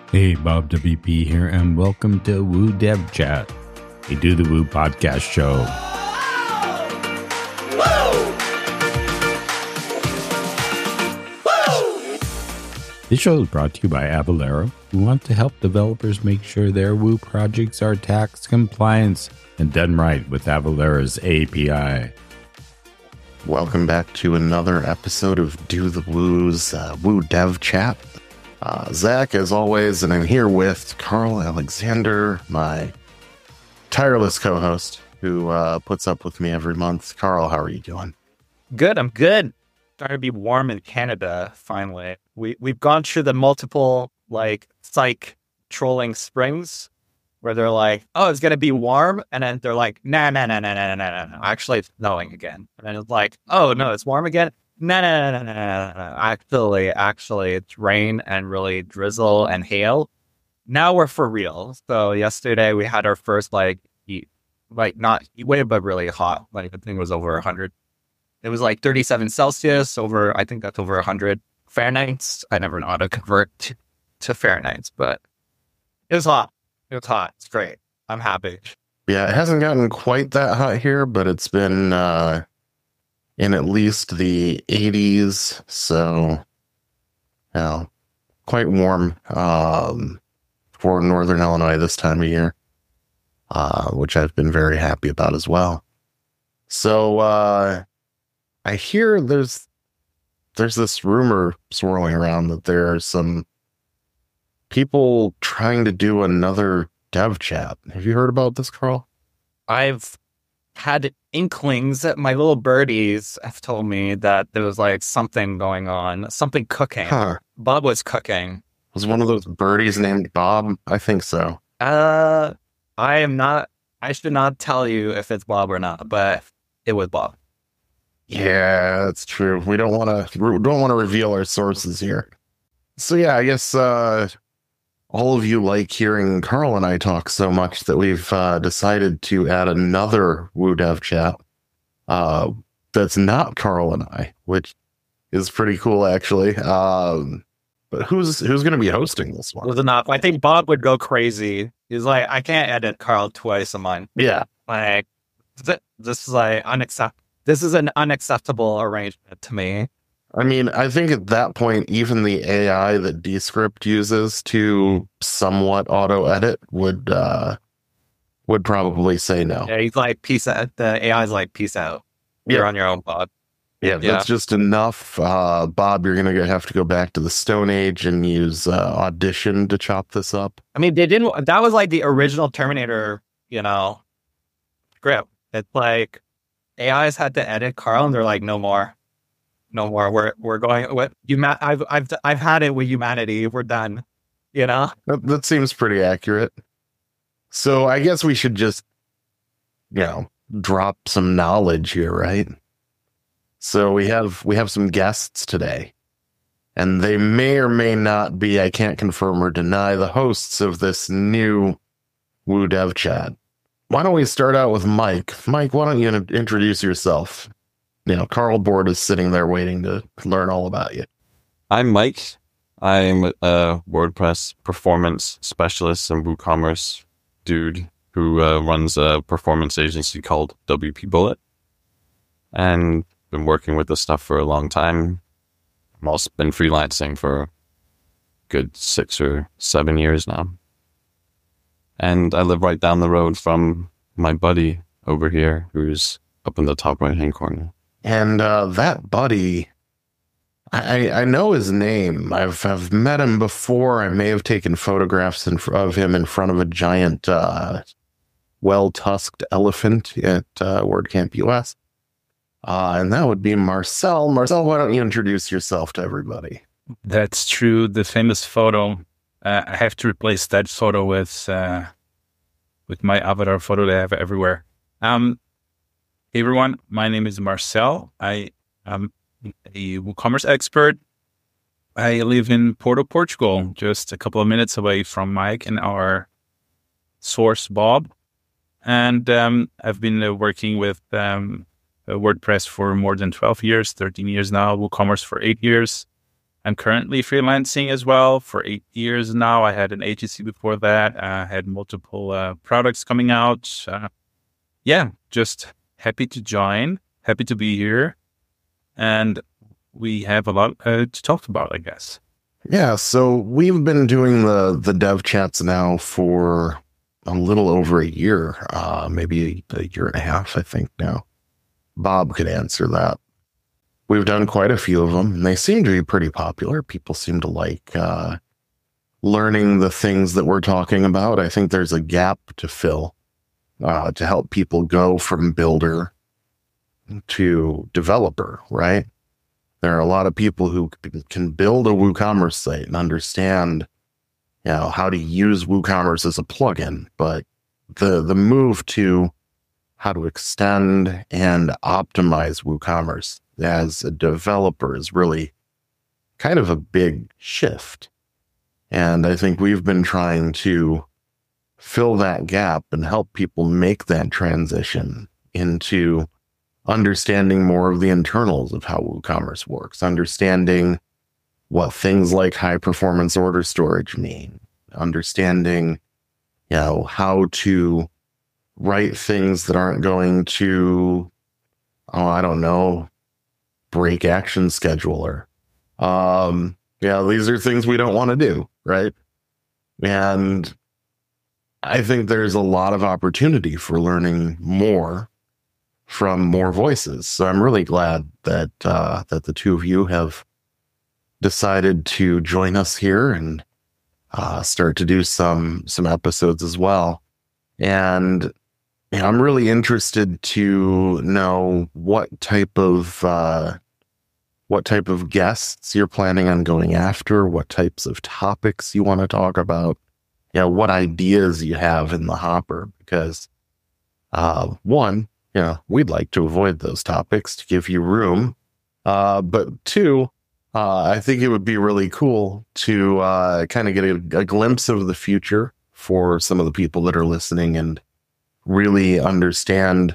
Hey, Bob WP here, and welcome to Woo Dev Chat, a Do the Woo podcast show. This show is brought to you by Avalara, who want to help developers make sure their Woo projects are tax compliant and done right with Avalara's API. Welcome back to another episode of Do the Woo's Woo Dev Chat. Zach, as always, and I'm here with Carl Alexander, my tireless co-host, who puts up with me every month. Carl, how are you doing? Good, I'm good. Starting to be warm in Canada, finally. We've gone through the multiple, psych trolling springs, where they're like, oh, it's going to be warm, and then they're like, no. Actually, it's snowing again. And then it's like, oh, no, it's warm again? No. Actually, it's rain and really drizzle and hail. Now we're for real. So yesterday we had our first not heat wave, but really hot. I think it was over 100. It was 37 Celsius I think that's over 100 Fahrenheit. I never know how to convert to Fahrenheit, but it was hot. It's great. I'm happy. Yeah, it hasn't gotten quite that hot here, but it's been in at least the 80s, so quite warm for Northern Illinois this time of year, which I've been very happy about as well. So I hear there's this rumor swirling around that there are some people trying to do another dev chat. Have you heard about this, Carl? I've had inklings that my little birdies have told me that there was something going on, something cooking. Huh. Bob was cooking. Was one of those birdies named Bob? I think so. I should not tell you if it's Bob or not, but it was Bob. Yeah, that's true. We don't want to reveal our sources here. So yeah, I guess all of you like hearing Carl and I talk so much that we've decided to add another Woo Dev Chat that's not Carl and I, which is pretty cool actually. But who's going to be hosting this one? Was enough. I think Bob would go crazy. He's like, I can't edit Carl twice a month. Yeah, this is unacceptable. This is an unacceptable arrangement to me. I mean, I think at that point, even the AI that Descript uses to somewhat auto-edit would probably say no. Yeah, he's like, peace out. The AI's like, peace out. You're on your own, Bob. Yeah, that's just enough. Bob, you're going to have to go back to the Stone Age and use Audition to chop this up. I mean, that was the original Terminator, script. It's like, AIs had to edit Carl, and they're like, no more. We're going. What I've had it with humanity. We're done. That seems pretty accurate. So I guess we should just, drop some knowledge here, right? So we have some guests today, and they may or may not be. I can't confirm or deny the hosts of this new Woo Dev Chat. Why don't we start out with Mike? Mike, why don't you introduce yourself? Carl Board is sitting there waiting to learn all about you. I'm Mike. I'm a WordPress performance specialist and WooCommerce dude who runs a performance agency called WP Bullet. And been working with this stuff for a long time. I've also been freelancing for a good 6 or 7 years now. And I live right down the road from my buddy over here, who's up in the top right-hand corner. And that buddy, I know his name. I've met him before. I may have taken photographs of him in front of a giant, well-tusked elephant at WordCamp US. And that would be Marcel. Marcel, why don't you introduce yourself to everybody? That's true. The famous photo. I have to replace that photo with my avatar photo that I have everywhere. Hey everyone, my name is Marcel. I am a WooCommerce expert. I live in Porto, Portugal, just a couple of minutes away from Mike and our source, Bob. And I've been working with WordPress for more than 12 years, 13 years now, WooCommerce for 8 years. I'm currently freelancing as well for 8 years now. I had an agency before that. I had multiple products coming out. Just happy to join, happy to be here. And we have a lot to talk about, I guess. Yeah, so we've been doing the dev chats now for a little over a year, maybe a year and a half, I think now. Bob could answer that. We've done quite a few of them, and they seem to be pretty popular. People seem to like learning the things that we're talking about. I think there's a gap to fill to help people go from builder to developer, right? There are a lot of people who can build a WooCommerce site and understand, how to use WooCommerce as a plugin, but the move to how to extend and optimize WooCommerce as a developer is really kind of a big shift. And I think we've been trying to fill that gap and help people make that transition into understanding more of the internals of how WooCommerce works, understanding what things like high performance order storage mean, understanding, how to write things that aren't going to, break Action Scheduler. These are things we don't want to do, right? And I think there's a lot of opportunity for learning more from more voices. So I'm really glad that that the two of you have decided to join us here and start to do some episodes as well. And I'm really interested to know what type of guests you're planning on going after, what types of topics you want to talk about, what ideas you have in the hopper, because one, we'd like to avoid those topics to give you room. But two, I think it would be really cool to kind of get a glimpse of the future for some of the people that are listening and really understand,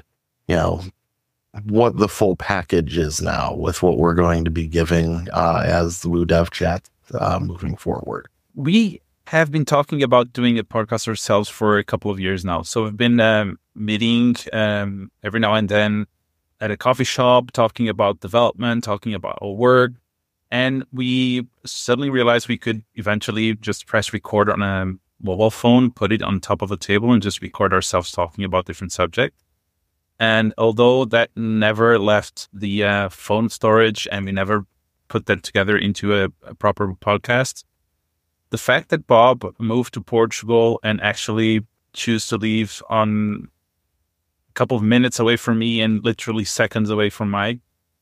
what the full package is now with what we're going to be giving as the Woo Dev Chat moving forward. We have been talking about doing a podcast ourselves for a couple of years now. So we've been meeting every now and then at a coffee shop, talking about development, talking about our work. And we suddenly realized we could eventually just press record on a mobile phone, put it on top of a table, and just record ourselves talking about different subjects. And although that never left the phone storage and we never put that together into a proper podcast, the fact that Bob moved to Portugal and actually chose to leave on a couple of minutes away from me and literally seconds away from Mike,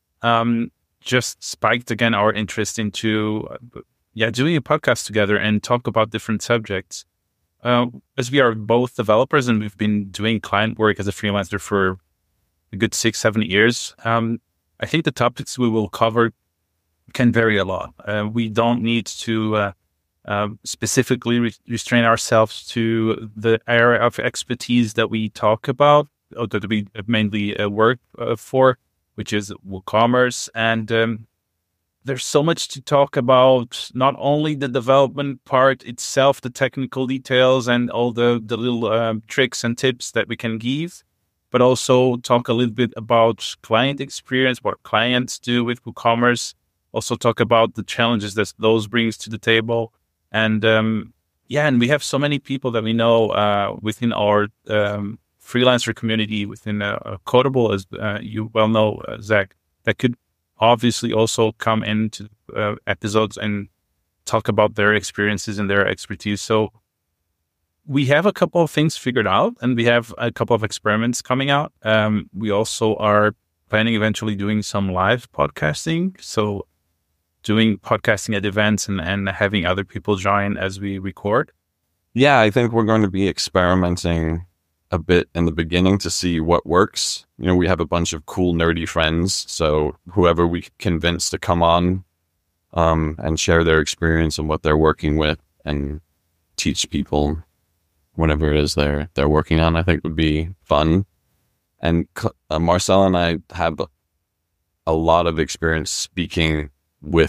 just spiked again our interest into doing a podcast together and talk about different subjects. As we are both developers and we've been doing client work as a freelancer for a good 6-7 years, I think the topics we will cover can vary a lot. We don't need to specifically restrain ourselves to the area of expertise that we talk about, or that we mainly work for, which is WooCommerce. And there's so much to talk about, not only the development part itself, the technical details and all the little tricks and tips that we can give, but also talk a little bit about client experience, what clients do with WooCommerce, also talk about the challenges that those brings to the table. And and we have so many people that we know within our freelancer community, within Codable, as you well know, Zach, that could obviously also come into episodes and talk about their experiences and their expertise. So we have a couple of things figured out, and we have a couple of experiments coming out. We also are planning eventually doing some live podcasting. So doing podcasting at events and having other people join as we record. Yeah, I think we're going to be experimenting a bit in the beginning to see what works. We have a bunch of cool, nerdy friends. So whoever we convince to come on and share their experience and what they're working with and teach people whatever it is they're working on, I think would be fun. And Marcel and I have a lot of experience speaking with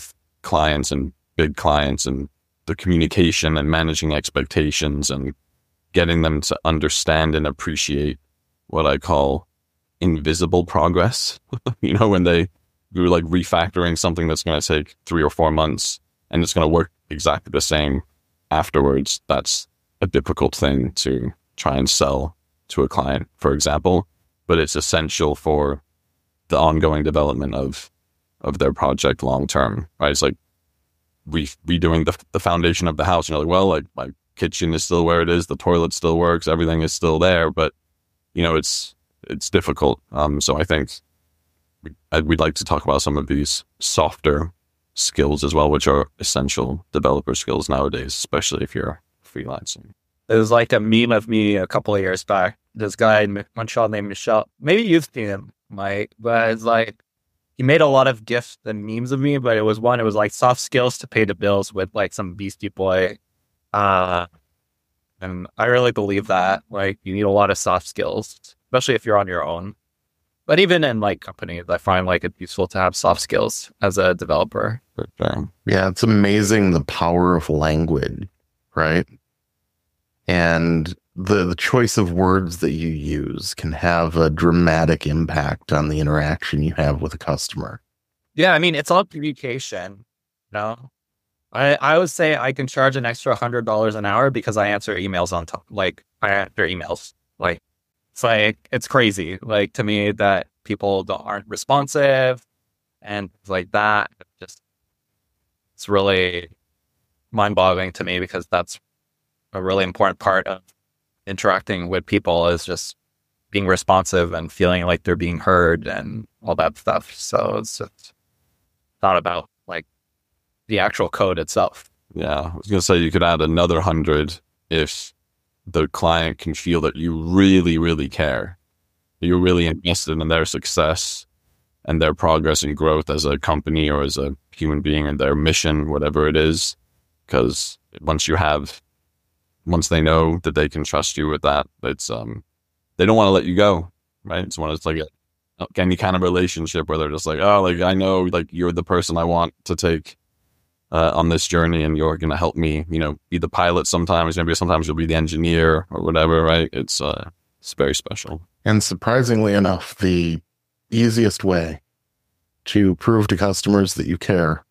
clients and big clients, and the communication and managing expectations and getting them to understand and appreciate what I call invisible progress. When they do like refactoring something that's going to take 3 or 4 months and it's going to work exactly the same afterwards. That's a difficult thing to try and sell to a client, for example, but it's essential for the ongoing development of their project long term, right? It's like redoing the foundation of the house. You're like, well, like my kitchen is still where it is, the toilet still works, everything is still there, but it's difficult. So I think we'd like to talk about some of these softer skills as well, which are essential developer skills nowadays, especially if you're freelancing. There was like a meme of me a couple of years back. This guy in Montreal named Michel. Maybe you've seen him, Mike, but it's like he made a lot of gifs and memes of me, but it was like soft skills to pay the bills with like some Beastie Boy. And I really believe that, like, you need a lot of soft skills, especially if you're on your own. But even in like companies, I find like it's useful to have soft skills as a developer. Yeah, it's amazing the power of language, right? And the choice of words that you use can have a dramatic impact on the interaction you have with a customer. Yeah, I mean, it's all communication, I would say I can charge an extra $100 an hour because I answer emails on top. Like, I answer emails. Like, it's crazy. Like, to me, that people aren't responsive and like that. It's really mind-boggling to me because that's a really important part of interacting with people, is just being responsive and feeling like they're being heard and all that stuff. So it's just not about like the actual code itself. Yeah, I was going to say you could add another 100 if the client can feel that you really, really care. You're really invested in their success and their progress and growth as a company or as a human being and their mission, whatever it is. Because once they know that they can trust you with that, it's they don't want to let you go, right? It's like any kind of relationship where they're just like, oh, like I know, like you're the person I want to take on this journey, and you're going to help me, be the pilot sometimes. Maybe sometimes you'll be the engineer or whatever, right? It's very special. And surprisingly enough, the easiest way to prove to customers that you care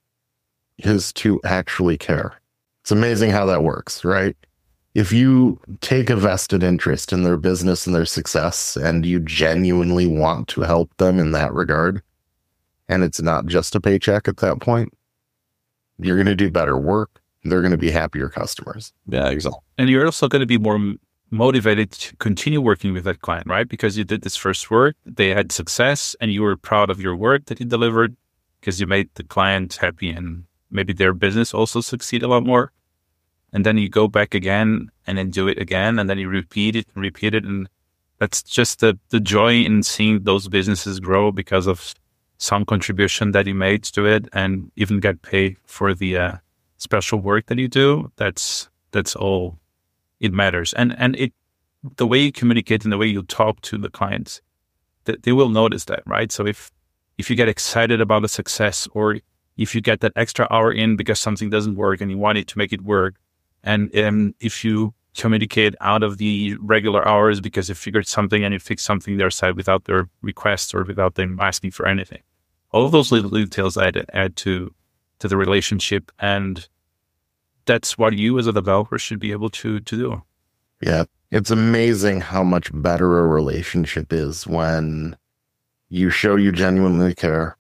is to actually care. It's amazing how that works, right? If you take a vested interest in their business and their success, and you genuinely want to help them in that regard, and it's not just a paycheck at that point, you're going to do better work. They're going to be happier customers. Yeah, exactly. And you're also going to be more motivated to continue working with that client, right? Because you did this first work, they had success, and you were proud of your work that you delivered because you made the client happy, and maybe their business also succeed a lot more. And then you go back again and then do it again, and then you repeat it. And that's just the joy in seeing those businesses grow because of some contribution that you made to it, and even get paid for the special work that you do. That's all it matters. And the way you communicate and the way you talk to the clients, they will notice that, right? So if you get excited about a success, or if you get that extra hour in because something doesn't work and you wanted to make it work, and if you communicate out of the regular hours because you figured something and you fixed something their side without their request or without them asking for anything, all of those little details add to the relationship, and that's what you as a developer should be able to do. Yeah, it's amazing how much better a relationship is when you show you genuinely care,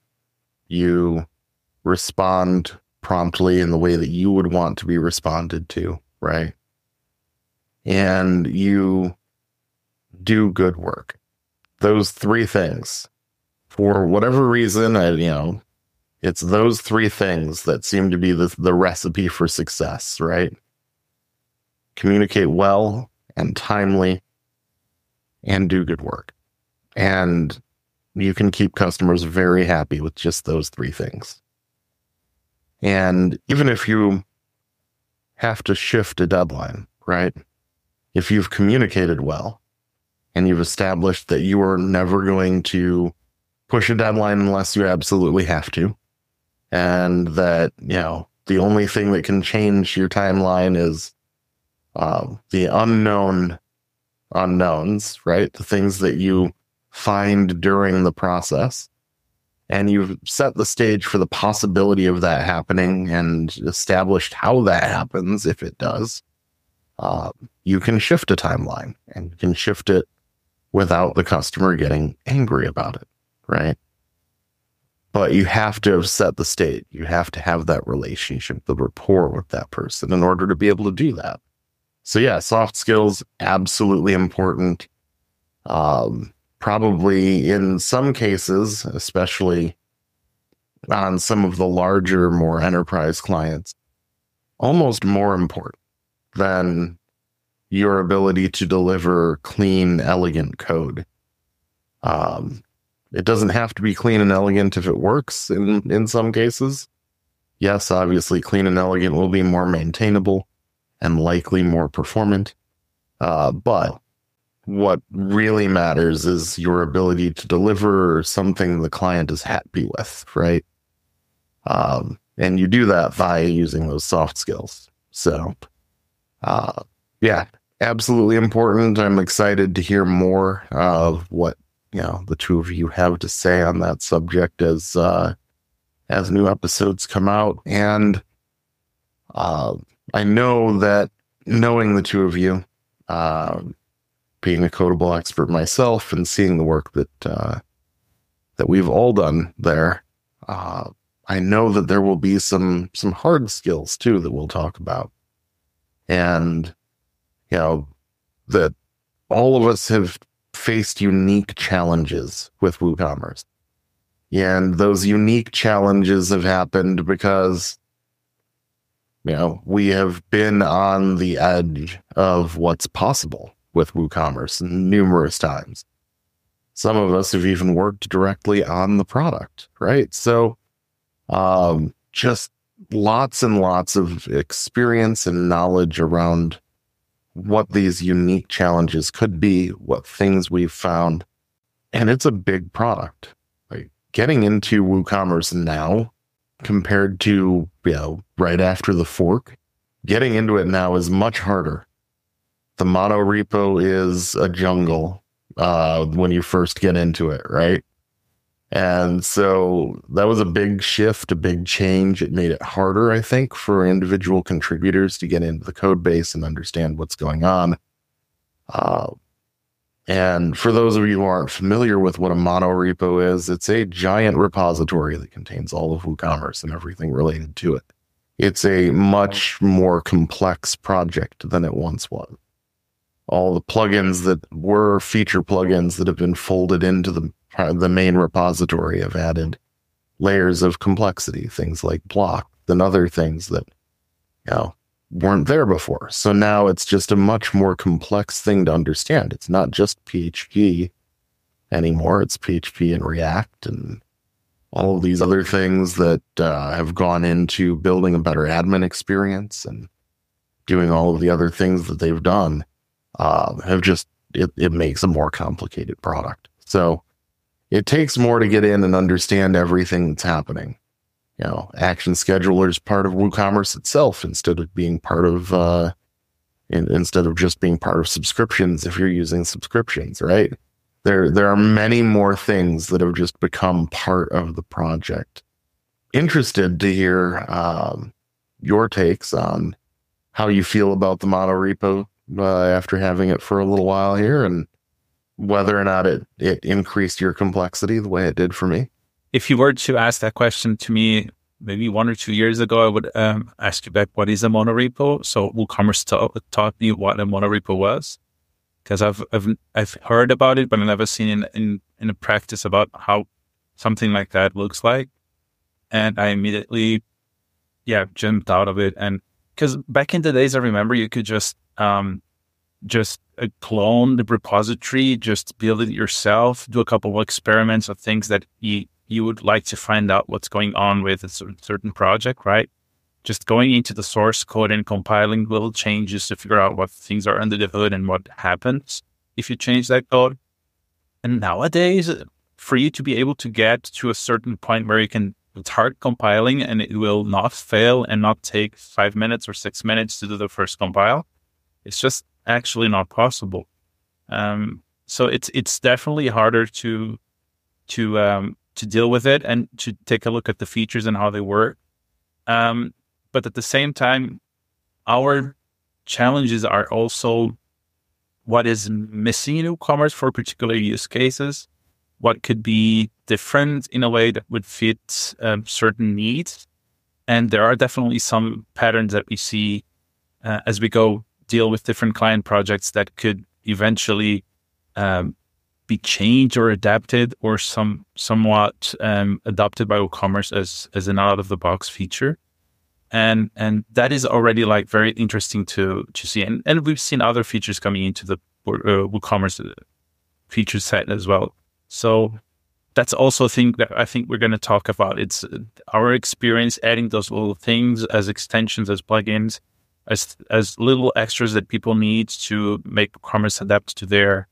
you respond promptly in the way that you would want to be responded to, right? And you do good work. Those three things, for whatever reason, it's those three things that seem to be the recipe for success, right? Communicate well and timely and do good work. And you can keep customers very happy with just those three things. And even if you have to shift a deadline, right? If you've communicated well and you've established that you are never going to push a deadline unless you absolutely have to, and that, the only thing that can change your timeline is the unknown unknowns, right? The things that you find during the process. And you've set the stage for the possibility of that happening and established how that happens, if it does. You can shift a timeline, and you can shift it without the customer getting angry about it, right? But you have to have set the stage. You have to have that relationship, the rapport with that person in order to be able to do that. So yeah, soft skills, absolutely important. Probably in some cases, especially on some of the larger, more enterprise clients, almost more important than your ability to deliver clean, elegant code. It doesn't have to be clean and elegant if it works in some cases. Yes, obviously, clean and elegant will be more maintainable and likely more performant. But what really matters is your ability to deliver something the client is happy with, right? And you do that via using those soft skills. So, yeah, absolutely important. I'm excited to hear more of what, the two of you have to say on that subject as new episodes come out. And I know that knowing the two of you, being a Codable expert myself and seeing the work that we've all done there, I know that there will be some hard skills too that we'll talk about. And, that all of us have faced unique challenges with WooCommerce. And those unique challenges have happened because, we have been on the edge of what's possible with WooCommerce numerous times. Some of us have even worked directly on the product, right? So, just lots and lots of experience and knowledge around what these unique challenges could be, what things we've found. And it's a big product. Like getting into WooCommerce now compared to, right after the fork, getting into it now is much harder. The mono repo is a jungle when you first get into it, right? And so that was a big shift, a big change. It made it harder, I think, for individual contributors to get into the code base and understand what's going on. And for those of you who aren't familiar with what a mono repo is, it's a giant repository that contains all of WooCommerce and everything related to it. It's a much more complex project than it once was. All the plugins that were feature plugins that have been folded into the main repository have added layers of complexity, things like block and other things that, weren't there before. So now it's just a much more complex thing to understand. It's not just PHP anymore. It's PHP and React and all of these other things that have gone into building a better admin experience and doing all of the other things that they've done. It makes a more complicated product. So it takes more to get in and understand everything that's happening. Action Scheduler is part of WooCommerce itself instead of being part of, instead of just being part of subscriptions. If you're using subscriptions, right? There are many more things that have just become part of the project. Interested to hear your takes on how you feel about the mono repo after having it for a little while here, and whether or not it increased your complexity the way it did for me. If you were to ask that question to me maybe 1 or 2 years ago, I would ask you back, what is a mono repo? So WooCommerce taught me what a mono repo was, because I've heard about it, but I've never seen in a practice about how something like that looks like. And I immediately, jumped out of it. And because back in the days, I remember you could just clone the repository, just build it yourself, do a couple of experiments of things that you would like to find out what's going on with a certain project, right? Just going into the source code and compiling little changes to figure out what things are under the hood and what happens if you change that code. And nowadays, for you to be able to get to a certain point where you can It's hard compiling, and it will not fail and not take 5 minutes or 6 minutes to do the first compile. It's just actually not possible. So it's definitely harder to deal with it and to take a look at the features and how they work. But at the same time, our challenges are also what is missing in WooCommerce for particular use cases, what could be different in a way that would fit certain needs. And there are definitely some patterns that we see as we go deal with different client projects that could eventually be changed or adapted or somewhat adopted by WooCommerce as an out-of-the-box feature. And that is already like very interesting to see. And we've seen other features coming into the WooCommerce feature set as well. So that's also a thing that I think we're going to talk about. It's our experience adding those little things as extensions, as plugins, as little extras that people need to make WooCommerce adapt to their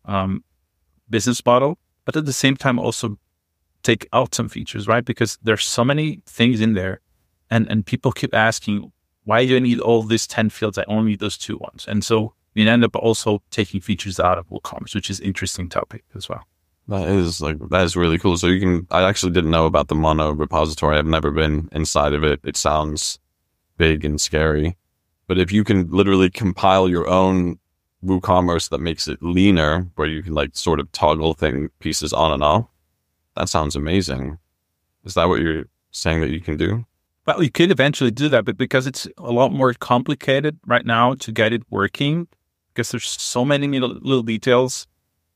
business model, but at the same time also take out some features, right? Because there's so many things in there. And people keep asking, why do you need all these 10 fields? I only need those 2 ones. And so we end up also taking features out of WooCommerce, which is an interesting topic as well. That is really cool. So I actually didn't know about the mono repository. I've never been inside of it. It sounds big and scary. But if you can literally compile your own WooCommerce that makes it leaner, where you can like sort of toggle pieces on and off, that sounds amazing. Is that what you're saying that you can do? Well, you could eventually do that, but because it's a lot more complicated right now to get it working, because there's so many little details.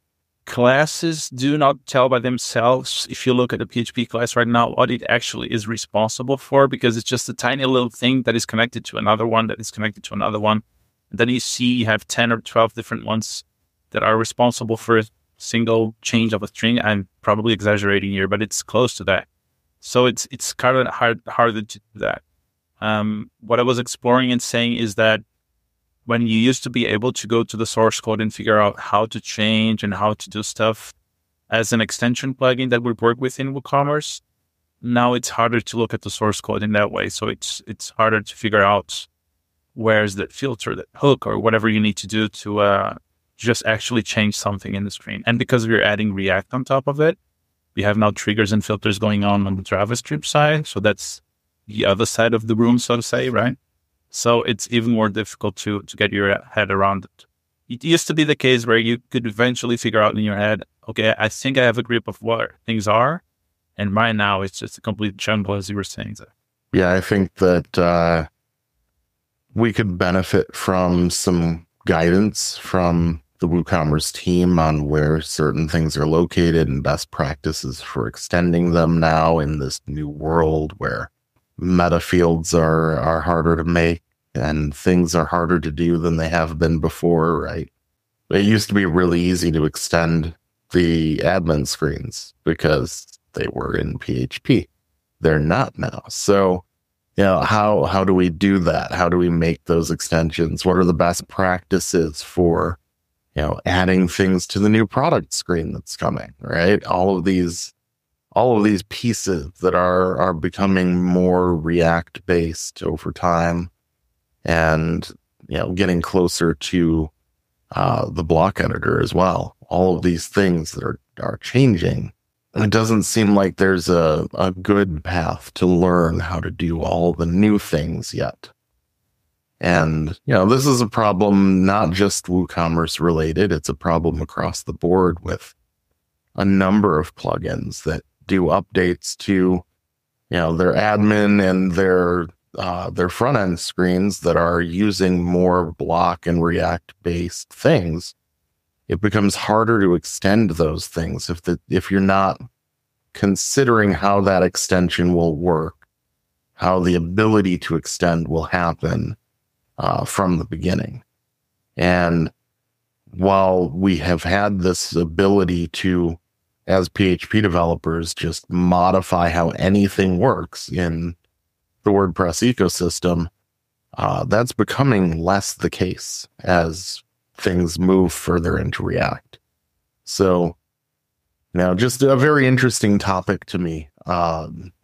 Classes do not tell by themselves, if you look at a PHP class right now, what it actually is responsible for, because it's just a tiny little thing that is connected to another one, that is connected to another one. And then you have 10 or 12 different ones that are responsible for a single change of a string. I'm probably exaggerating here, but it's close to that. So it's kind of harder to do that. What I was exploring and saying is that when you used to be able to go to the source code and figure out how to change and how to do stuff as an extension plugin that would work within WooCommerce, now it's harder to look at the source code in that way. So it's harder to figure out where's that filter, that hook, or whatever you need to do to just actually change something in the screen. And because we're adding React on top of it, we have now triggers and filters going on the JavaScript side. So that's the other side of the room, so to say, right? So it's even more difficult to get your head around it. It used to be the case where you could eventually figure out in your head, okay, I think I have a grip of what things are. And right now it's just a complete jumble, as you were saying. Yeah, I think that we could benefit from some guidance from the WooCommerce team on where certain things are located and best practices for extending them now in this new world where meta fields are harder to make and things are harder to do than they have been before, right? It used to be really easy to extend the admin screens because they were in PHP. They're not now. So, how do we do that? How do we make those extensions? What are the best practices for adding things to the new product screen that's coming, right? All of these pieces that are becoming more React based over time and, getting closer to the block editor as well. All of these things that are changing. And it doesn't seem like there's a good path to learn how to do all the new things yet. And, this is a problem not just WooCommerce related. It's a problem across the board with a number of plugins that do updates to, their admin and their front end screens that are using more block and React based things. It becomes harder to extend those things if you're not considering how that extension will work, how the ability to extend will happen from the beginning. And while we have had this ability to, as PHP developers, just modify how anything works in the WordPress ecosystem, that's becoming less the case as things move further into React. So, just a very interesting topic to me.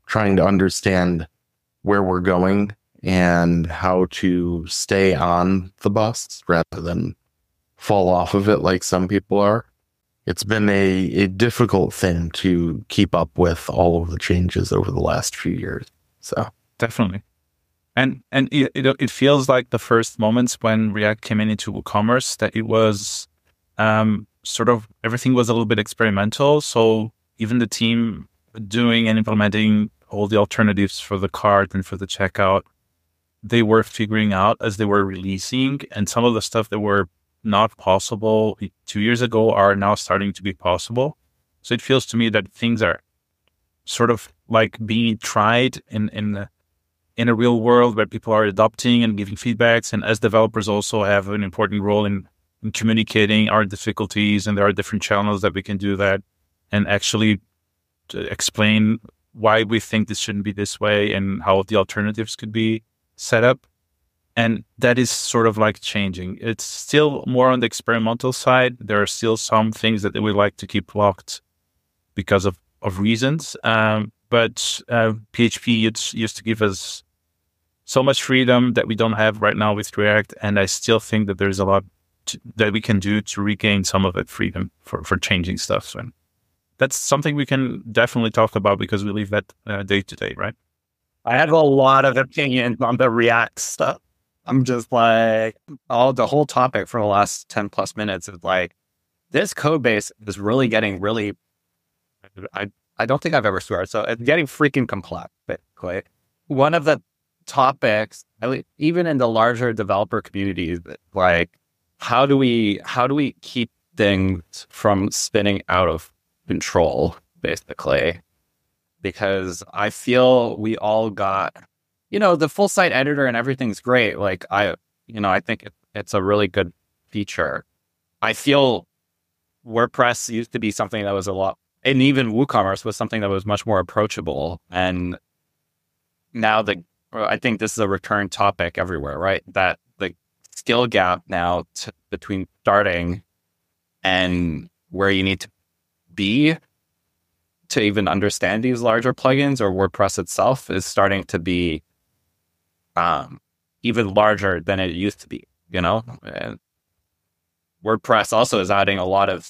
trying to understand where we're going and how to stay on the bus rather than fall off of it like some people are. It's been a difficult thing to keep up with all of the changes over the last few years. So Definitely. And it feels like the first moments when React came into WooCommerce that it was sort of everything was a little bit experimental. So even the team doing and implementing all the alternatives for the cart and for the checkout, they were figuring out as they were releasing, and some of the stuff that were not possible 2 years ago are now starting to be possible. So it feels to me that things are sort of like being tried in a real world where people are adopting and giving feedbacks. And as developers also have an important role in communicating our difficulties, and there are different channels that we can do that and actually to explain why we think this shouldn't be this way and how the alternatives could be set up. And that is sort of like changing. It's still more on the experimental side. There are still some things that we like to keep locked because of reasons. But PHP used to give us so much freedom that we don't have right now with React. And I still think that there's a lot that we can do to regain some of that freedom for changing stuff. So that's something we can definitely talk about because we live that day to day, right? I have a lot of opinions on the React stuff. I'm just like, the whole topic for the last 10 plus minutes is like, this code base is really getting I don't think I've ever swear. So it's getting freaking complex, basically. One of the topics, even in the larger developer communities, like, how do we keep things from spinning out of control, basically? Because I feel we all got, the full site editor and everything's great. Like I think it's a really good feature. I feel WordPress used to be something that was a lot, and even WooCommerce was something that was much more approachable. And now I think this is a recurrent topic everywhere, right? That the skill gap now between starting and where you need to be to even understand these larger plugins or WordPress itself is starting to be even larger than it used to be, And WordPress also is adding a lot of,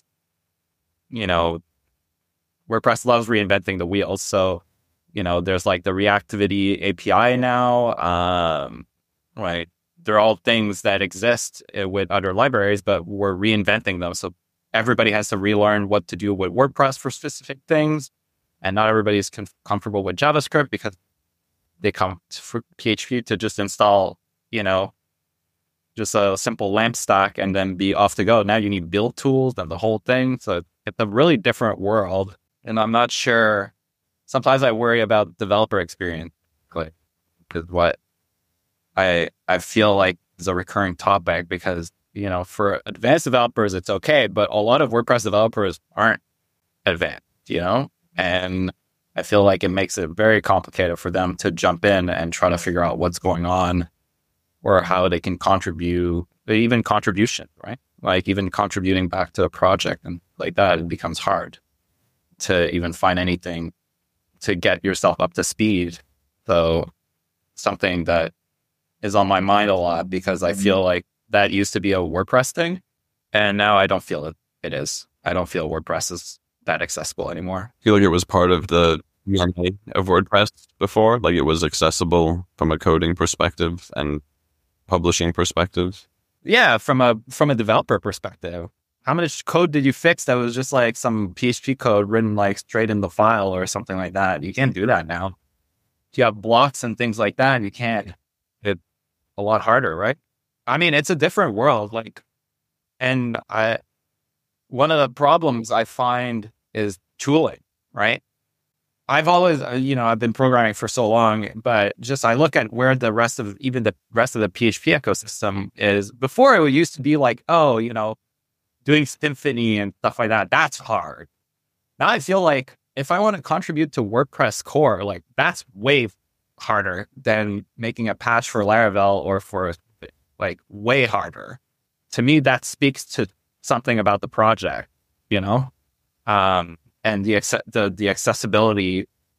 WordPress loves reinventing the wheels. So, there's like the Reactivity API now, right? They're all things that exist with other libraries, but we're reinventing them. So everybody has to relearn what to do with WordPress for specific things. And not everybody is comfortable with JavaScript because they come for PHP to just install, just a simple LAMP stack and then be off to go. Now you need build tools and the whole thing. So it's a really different world. And I'm not sure. Sometimes I worry about developer experience, because what I feel like is a recurring topic because, for advanced developers, it's okay. But a lot of WordPress developers aren't advanced, and I feel like it makes it very complicated for them to jump in and try to figure out what's going on or how they can contribute, even contribution, right? Like even contributing back to a project and like that, it becomes hard to even find anything to get yourself up to speed. So something that is on my mind a lot because I feel like that used to be a WordPress thing. And now I don't feel it is. I don't feel WordPress is that accessible anymore. I feel like it was part of the DNA of WordPress before. Like it was accessible from a coding perspective and publishing perspective. Yeah, from a developer perspective. How much code did you fix that was just like some PHP code written like straight in the file or something like that? You can't do that now. If you have blocks and things like that, you can't. It's a lot harder, right? I mean, it's a different world. And one of the problems I find is tooling, right? I've always, I've been programming for so long, but just I look at where the rest of the PHP ecosystem is. Before it used to be like, doing Symfony and stuff like that, that's hard. Now I feel like if I want to contribute to WordPress core, like that's way harder than making a patch for Laravel or for like way harder. To me, that speaks to something about the project, and the accessibility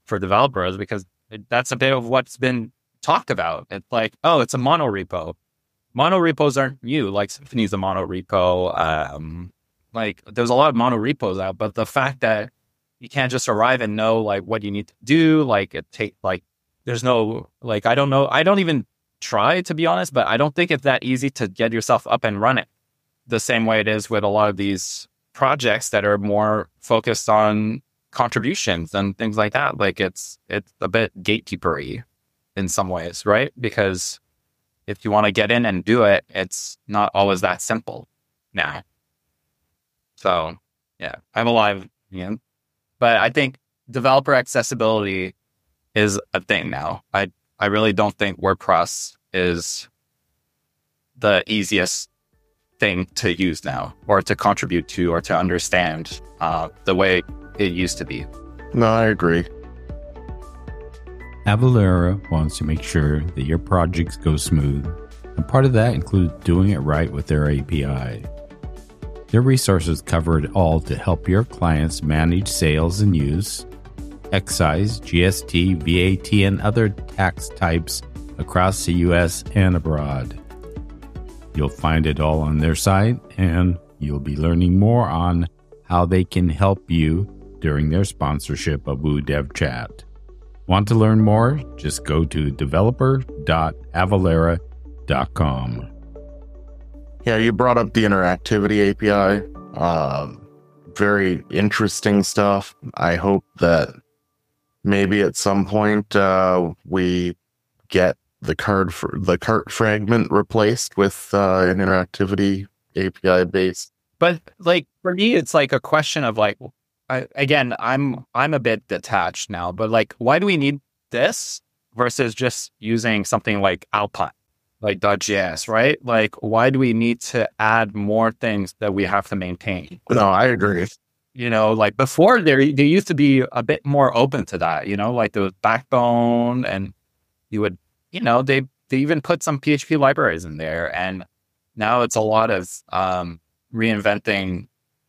for developers because that's a bit of what's been talked about. It's like, oh, it's a monorepo. Monorepos aren't new. Like Symfony's a monorepo. Like there's a lot of monorepos out, but the fact that you can't just arrive and know like what you need to do, like there's no, like, I don't know. I don't even try, to be honest, but I don't think it's that easy to get yourself up and running the same way it is with a lot of these projects that are more focused on contributions and things like that. Like it's a bit gatekeepery in some ways, right? Because if you want to get in and do it, it's not always that simple now. So yeah, I have a lot of, but I think developer accessibility is a thing now. I really don't think WordPress is the easiest thing to use now or to contribute to or to understand the way it used to be. No, I agree. Avalara wants to make sure that your projects go smooth, and part of that includes doing it right with their API. Their resources cover it all to help your clients manage sales and use, excise, GST, VAT, and other tax types across the US and abroad. You'll find it all on their site, and you'll be learning more on how they can help you during their sponsorship of Woo Dev Chat. Want to learn more? Just go to developer.avalara.com. Yeah, you brought up the interactivity API. Very interesting stuff. I hope that maybe at some point we get the cart fragment replaced with an interactivity API base. But like for me, it's like a question of like, I'm a bit detached now, but like, why do we need this versus just using something like Alpine, like .js, right? Like, why do we need to add more things that we have to maintain? No, I agree. Like before they used to be a bit more open to that, like the Backbone, and you would, they even put some PHP libraries in there. And now it's a lot of reinventing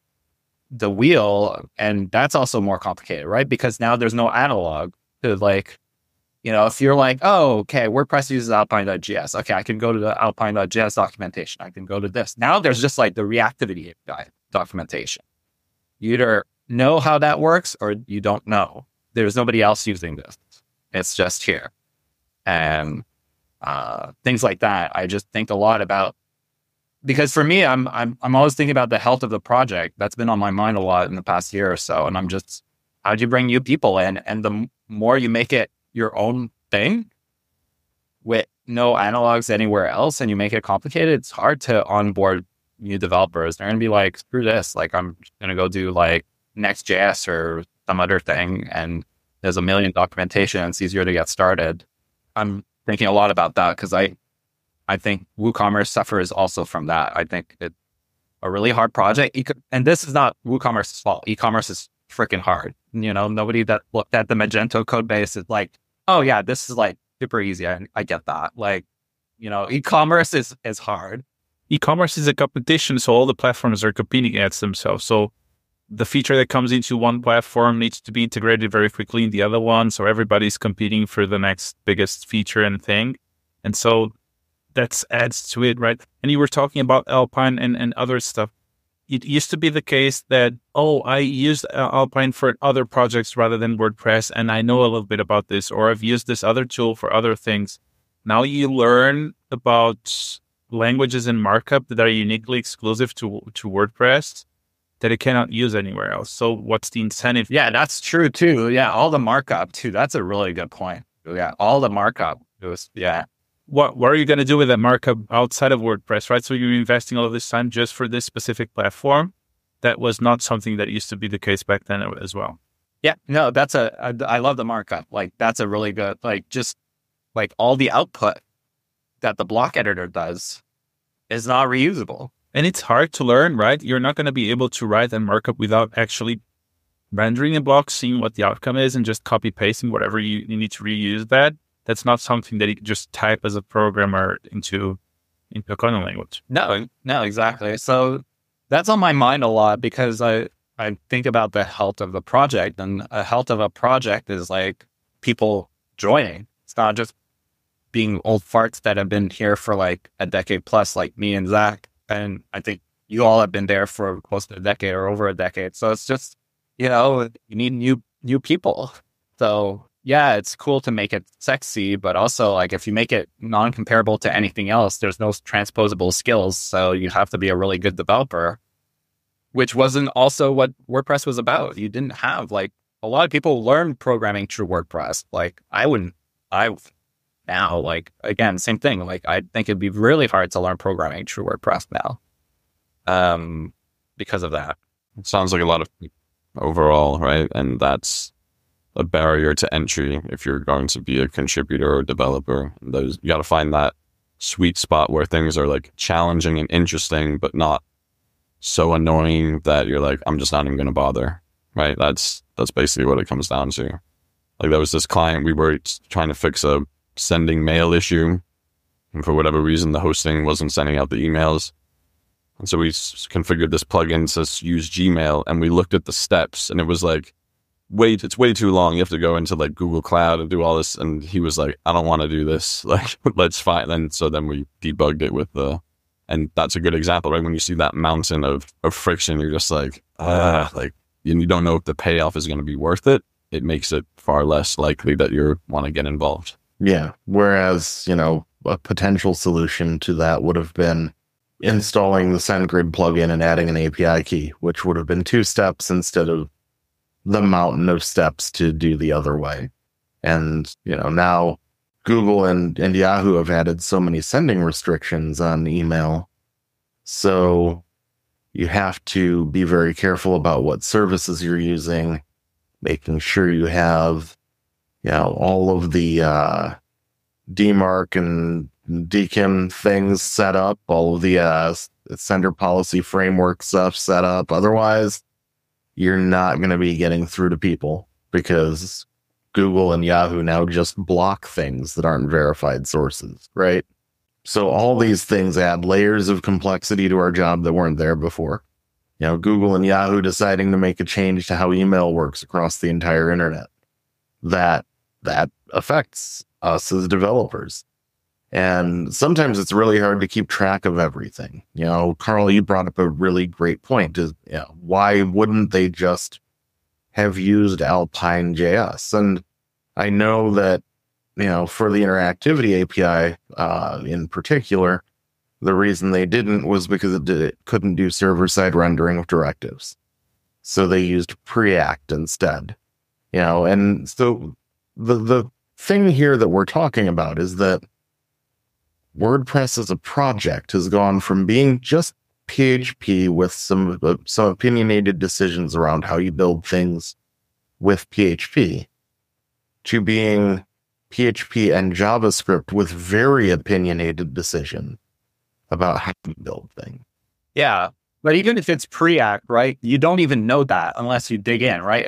the wheel. And that's also more complicated, right? Because now there's no analog to like, if you're like, oh, okay, WordPress uses Alpine.js. Okay, I can go to the Alpine.js documentation. I can go to this. Now there's just like the reactivity API documentation. You either know how that works or you don't know. There's nobody else using this. It's just here. And things like that. I just think a lot about, because for me, I'm always thinking about the health of the project. That's been on my mind a lot in the past year or so. And I'm just, how do you bring new people in? And the more you make it your own thing with no analogs anywhere else and you make it complicated, it's hard to onboard new developers. They're going to be like, screw this. Like, I'm going to go do like Next.js or some other thing. And there's a million documentation and it's easier to get started. I'm thinking a lot about that because I think WooCommerce suffers also from that. I think it's a really hard project. And this is not WooCommerce's fault. E-commerce is freaking hard. Nobody that looked at the Magento code base is like, oh yeah, this is like super easy. I get that. Like, e-commerce is hard. E-commerce is a competition, so all the platforms are competing against themselves. So the feature that comes into one platform needs to be integrated very quickly in the other one. So everybody's competing for the next biggest feature and thing. And so that adds to it, right? And you were talking about Alpine and other stuff. It used to be the case that, I used Alpine for other projects rather than WordPress, and I know a little bit about this, or I've used this other tool for other things. Now you learn about languages and markup that are uniquely exclusive to WordPress that it cannot use anywhere else. So what's the incentive? Yeah, that's true too. Yeah, all the markup too. That's a really good point. Yeah, all the markup. What are you going to do with that markup outside of WordPress, right? So you're investing all of this time just for this specific platform. That was not something that used to be the case back then as well. Yeah, no, I love the markup. Like, that's a really good, like, just like all the output that the block editor does is not reusable. And it's hard to learn, right? You're not going to be able to write a markup without actually rendering a block, seeing what the outcome is, and just copy pasting whatever you need to reuse that. That's not something that you can just type as a programmer into a coding language. No, exactly. So that's on my mind a lot because I think about the health of the project, and a health of a project is like people joining. It's not just being old farts that have been here for like a decade plus, like me and Zach. And I think you all have been there for close to a decade or over a decade. So it's just, you need new people. So yeah, it's cool to make it sexy, but also like if you make it non-comparable to anything else, there's no transposable skills. So you have to be a really good developer, which wasn't also what WordPress was about. You didn't have like a lot of people learn programming through WordPress. Like now, like again, same thing. Like I think it'd be really hard to learn programming through WordPress now, because of that. It sounds like a lot of overall, right? And that's a barrier to entry if you're going to be a contributor or developer. You got to find that sweet spot where things are like challenging and interesting, but not so annoying that you're like, I'm just not even going to bother, right? That's basically what it comes down to. Like there was this client, we were trying to fix a sending mail issue, and for whatever reason, the hosting wasn't sending out the emails. And so we configured this plugin to use Gmail, and we looked at the steps, and it was like, it's way too long. You have to go into like Google Cloud and do all this. And he was like, I don't want to do this. Like, let's find. Then we debugged it with and that's a good example, right? When you see that mountain of friction, you're just like, you don't know if the payoff is going to be worth it. It makes it far less likely that you want to get involved. Yeah. Whereas, a potential solution to that would have been installing the SendGrid plugin and adding an API key, which would have been 2 steps instead of the mountain of steps to do the other way. And, now Google and Yahoo have added so many sending restrictions on email. So you have to be very careful about what services you're using, making sure you have, all of the DMARC and DKIM things set up, all of the sender policy framework stuff set up. Otherwise, you're not going to be getting through to people because Google and Yahoo now just block things that aren't verified sources, right? So all these things add layers of complexity to our job that weren't there before. Google and Yahoo deciding to make a change to how email works across the entire internet. That affects us as developers. And sometimes it's really hard to keep track of everything. Carl, you brought up a really great point. Why wouldn't they just have used Alpine.js? And I know that, for the interactivity API in particular, the reason they didn't was because it couldn't do server-side rendering of directives. So they used Preact instead. And so the thing here that we're talking about is that WordPress as a project has gone from being just PHP with some opinionated decisions around how you build things with PHP to being PHP and JavaScript with very opinionated decision about how to build things. Yeah. But even if it's Preact, right, you don't even know that unless you dig in, right?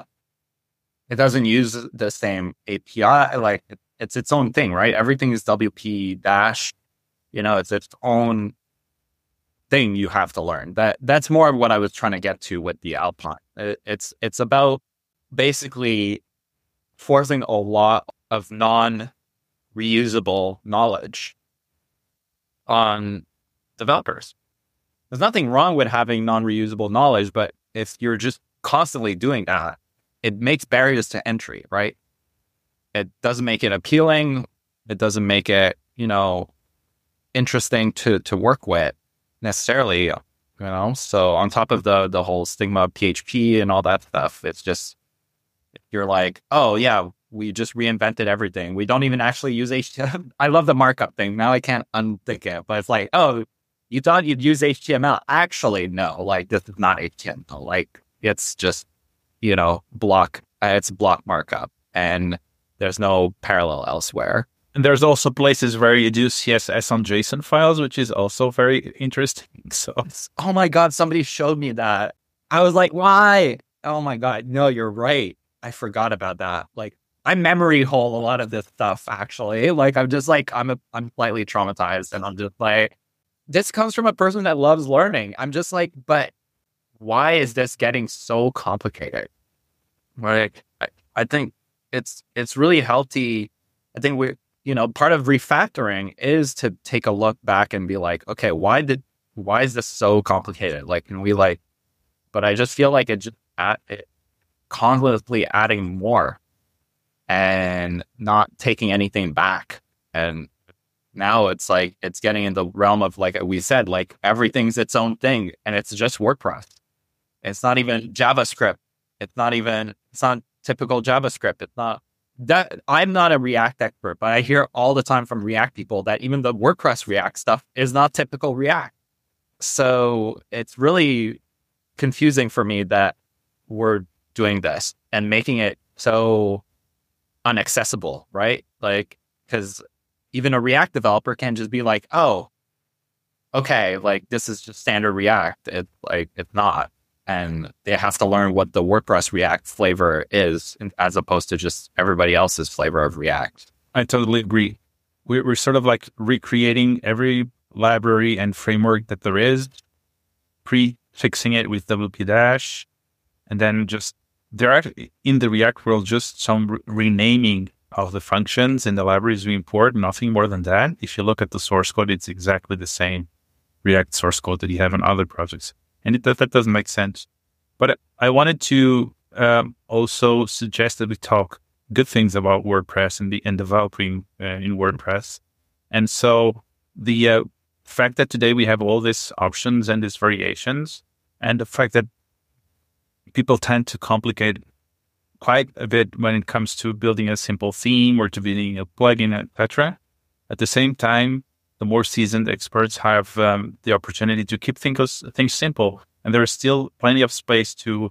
It doesn't use the same API. Like it's its own thing, right? Everything is WP dash, it's its own thing you have to learn. That's more of what I was trying to get to with the Alpine. It's about basically forcing a lot of non-reusable knowledge on developers. There's nothing wrong with having non-reusable knowledge, but if you're just constantly doing that, it makes barriers to entry, right? It doesn't make it appealing. It doesn't make it, interesting to work with necessarily, So on top of the whole stigma of PHP and all that stuff, it's just, you're like, oh yeah, we just reinvented everything. We don't even actually use HTML. I love the markup thing. Now I can't unthink it, but it's like, oh, you thought you'd use HTML. Actually, no, like this is not HTML. Like it's just, block, it's block markup and there's no parallel elsewhere. And there's also places where you do CSS on JSON files, which is also very interesting. So, oh my God, somebody showed me that. I was like, why? Oh my God, no, you're right. I forgot about that. Like I memory hole a lot of this stuff actually. Like I'm just like, I'm slightly traumatized and I'm just like, this comes from a person that loves learning. I'm just like, but why is this getting so complicated? Like, I think it's really healthy. I think part of refactoring is to take a look back and be like, okay, why is this so complicated? Like, can we but I just feel like it constantly adding more and not taking anything back. And now it's like, it's getting in the realm of, like we said, like everything's its own thing and it's just WordPress. It's not even JavaScript. It's not typical JavaScript. It's not that. I'm not a React expert, but I hear all the time from React people that even the WordPress React stuff is not typical React. So it's really confusing for me that we're doing this and making it so inaccessible, right? Like, because even a React developer can just be like, oh, okay, like this is just standard React. It's not. And they have to learn what the WordPress React flavor is, as opposed to just everybody else's flavor of React. I totally agree. We're sort of like recreating every library and framework that there is, prefixing it with WP dash, and then just there are in the React world just some renaming of the functions in the libraries we import, nothing more than that. If you look at the source code, it's exactly the same React source code that you have in other projects. And that doesn't make sense. But I wanted to also suggest that we talk good things about WordPress and developing in WordPress. And so the fact that today we have all these options and these variations, and the fact that people tend to complicate quite a bit when it comes to building a simple theme or to building a plugin, etc. At the same time, the more seasoned experts have the opportunity to keep things simple. And there is still plenty of space to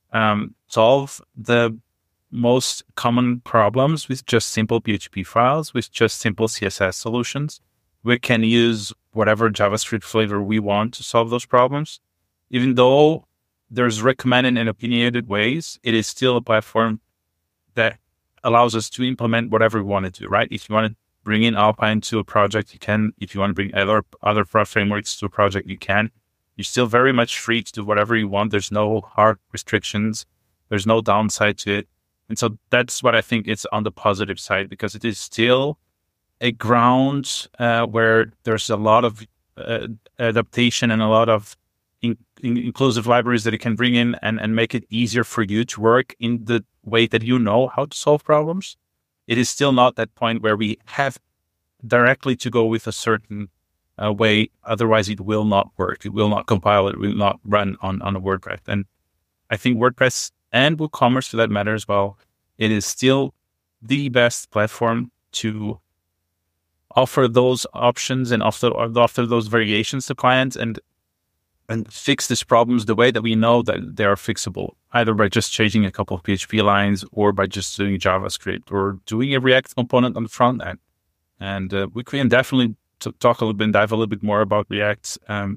solve the most common problems with just simple PHP files, with just simple CSS solutions. We can use whatever JavaScript flavor we want to solve those problems. Even though there's recommended and opinionated ways, it is still a platform that allows us to implement whatever we want to do, right? If you want to bring in Alpine to a project, you can. If you want to bring other frameworks to a project, you can. You're still very much free to do whatever you want. There's no hard restrictions. There's no downside to it. And so that's what I think is on the positive side, because it is still a ground where there's a lot of adaptation and a lot of inclusive libraries that it can bring in and make it easier for you to work in the way that you know how to solve problems. It is still not that point where we have directly to go with a certain way. Otherwise, it will not work. It will not compile. It will not run on a WordPress. And I think WordPress and WooCommerce, for that matter as well, it is still the best platform to offer those options and offer those variations to clients and fix these problems the way that we know that they are fixable, either by just changing a couple of PHP lines or by just doing JavaScript or doing a React component on the front end. And we can definitely talk a little bit, dive a little bit more about React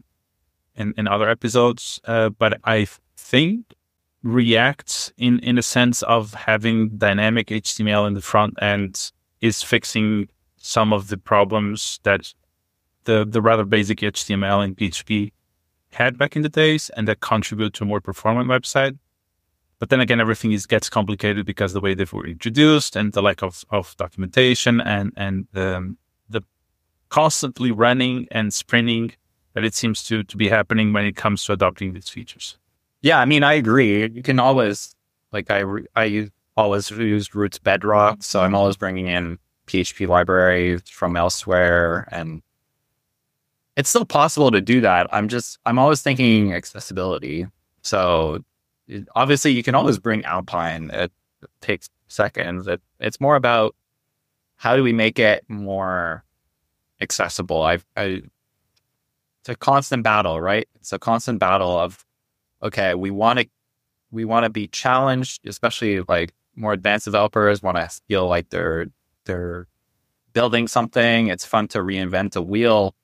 in other episodes. But I think React, in the sense of having dynamic HTML in the front end, is fixing some of the problems that the rather basic HTML and PHP had back in the days, and that contribute to a more performant website. But then again, everything gets complicated because the way they were introduced and the lack of documentation and the constantly running and sprinting that it seems to be happening when it comes to adopting these features. Yeah, I mean, I agree. You can always, like, I always used Roots Bedrock, so I'm always bringing in PHP libraries from elsewhere, and it's still possible to do that. I'm always thinking accessibility. So obviously you can always bring Alpine. It takes seconds. It's more about how do we make it more accessible? It's a constant battle, right? It's a constant battle of, okay, we want to be challenged, especially like more advanced developers want to feel like they're building something. It's fun to reinvent the wheel.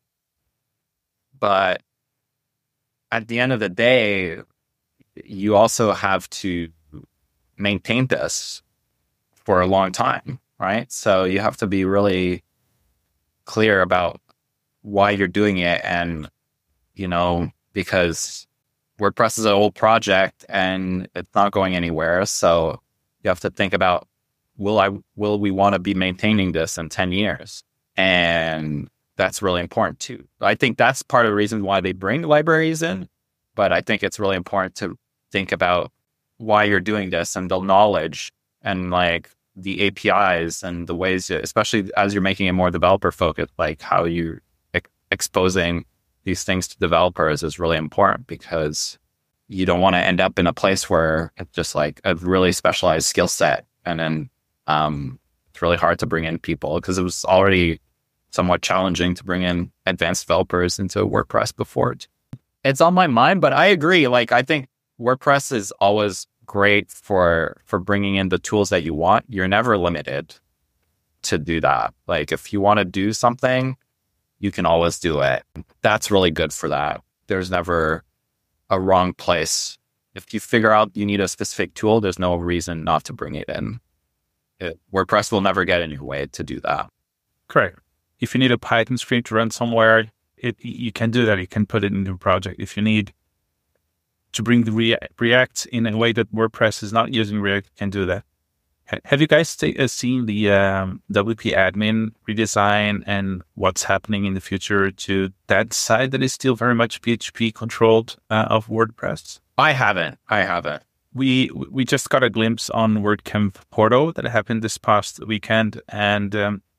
But at the end of the day, you also have to maintain this for a long time, right? So you have to be really clear about why you're doing it. And, because WordPress is an old project and it's not going anywhere. So you have to think about will we want to be maintaining this in 10 years? And that's really important too. I think that's part of the reason why they bring libraries in, but I think it's really important to think about why you're doing this and the knowledge and like the APIs and the ways, especially as you're making it more developer focused, like how you exposing these things to developers is really important, because you don't want to end up in a place where it's just like a really specialized skill set. And then it's really hard to bring in people, because it was already somewhat challenging to bring in advanced developers into WordPress before. It's on my mind, but I agree. Like, I think WordPress is always great for bringing in the tools that you want. You're never limited to do that. Like, if you want to do something, you can always do it. That's really good for that. There's never a wrong place. If you figure out you need a specific tool, there's no reason not to bring it in. WordPress will never get in your way to do that. Correct. If you need a Python script to run somewhere, you can do that. You can put it in your project. If you need to bring the React in a way that WordPress is not using React, you can do that. Have you guys seen the WP admin redesign and what's happening in the future to that side that is still very much PHP controlled of WordPress? I haven't. We just got a glimpse on WordCamp Porto that happened this past weekend, and